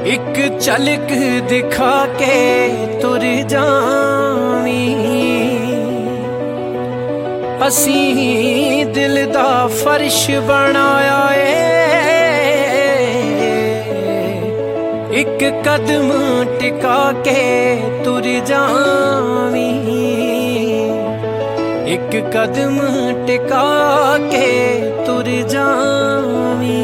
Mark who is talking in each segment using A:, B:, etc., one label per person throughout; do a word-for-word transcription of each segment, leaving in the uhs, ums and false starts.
A: एक झलक दिखा के तुर जावी, असी दिल दा फर्श बनाया है। एक कदम टिका के तुर जावी, एक कदम टिका के तुर जावी।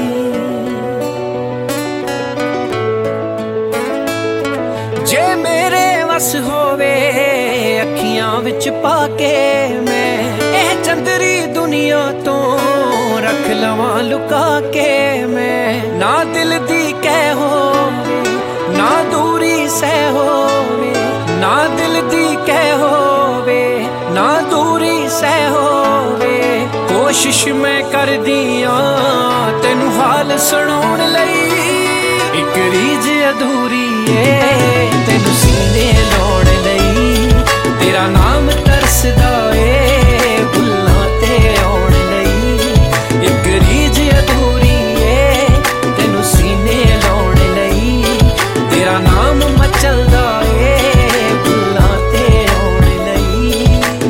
A: जे मेरे वस होवे अखियां विच पाके मैं एह चंदरी दुनिया तो रख लवां लुका के। मैं ना दिल दी कह होवे ना दूरी सह होवे, ना दिल दी कह होवे ना दूरी सह होवे। कोशिश मैं कर दियां तेनू हाल सुनाउण लई, एक रीज अधूरी है तेनू सीने लाउण लई। तेरा नाम तरसदा ए भुल्लां ते आउण लई, एक रीज अधूरी है तेनू सीने लाउण लई। तेरा नाम मचलदा ए भुल्लां ते आउण लई।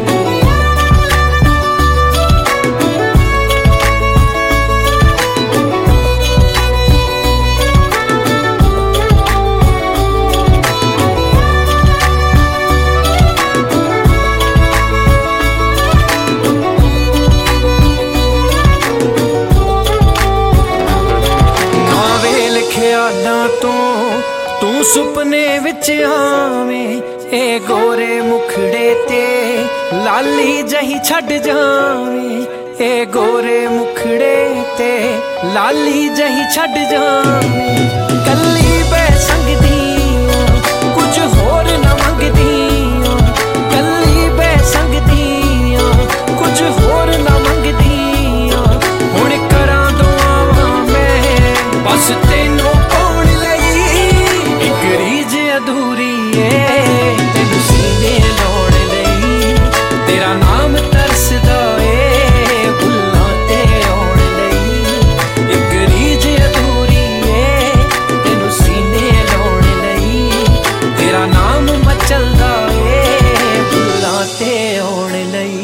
A: ख्यालां तो तू सुपने विच आवें, ए गोरे मुखड़े ते लाली जही छड़ जावें। ए गोरे मुखड़े ते लाली जही छड़ जावें। कल्ली बै संगदियां कुछ होर न मंगदियां, कल्ली बै संगदियां कुछ होर न मंगदियां। हुण करां दुआवां मैं बस तेनू पाउण लई, एक रीज अधूरी है तेनू सीने लाउण लई। तेरा नाम तरसदा ए भुल्लां ते आउण लई, एक रीज अधूरी है तेनू सीने लाउण लई। तेरा नाम मचलदा ए भुल्लां ते आउण लई।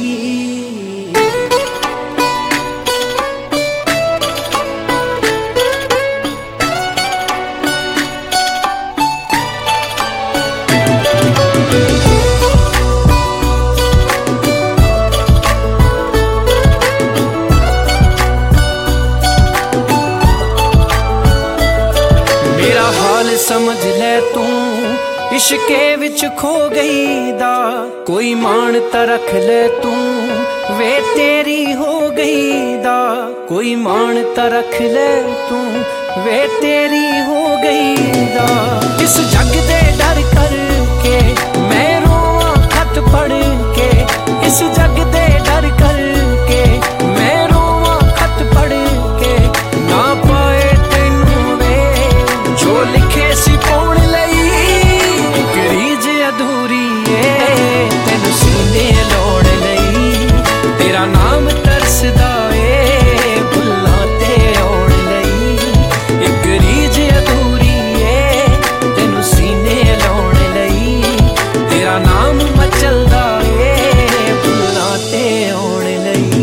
A: मेरा हाल समझ ले तू इश्के विच खो गई दा, कोई मान ता रख ले तू वे तेरी हो गई दा। कोई मान ता रख ले तू वे तेरी हो गई दा। इस जग दे डर करके मैं रोवां खत पढ़ के, इस जग दे डर करके मैं रोवां खत पढ़ के। ना पाए तैनू वे जो लिखे सी पाउण लई, एक रीज अधूरी है तेनू सीने लाउण लई। तेरा नाम तरसदा ए भुल्लां ते आउण लई, एक रीज अधूरी है तेनू सीने लाउण लई। तेरा नाम मचलदा ए भुल्लां ते आउण लई।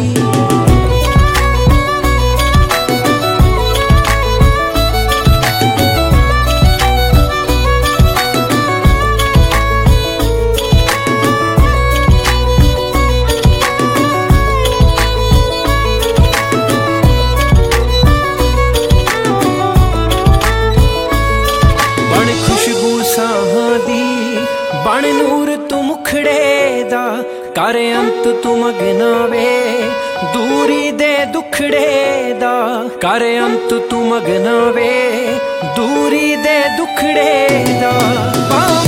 A: बण खुशबू साहां दी बण नूर तू मुखड़े दा, कर अंत तू मगना वे दूरी दे दुखड़े दा। कर अंत तू मगना वे दूरी दे दुखड़े दा।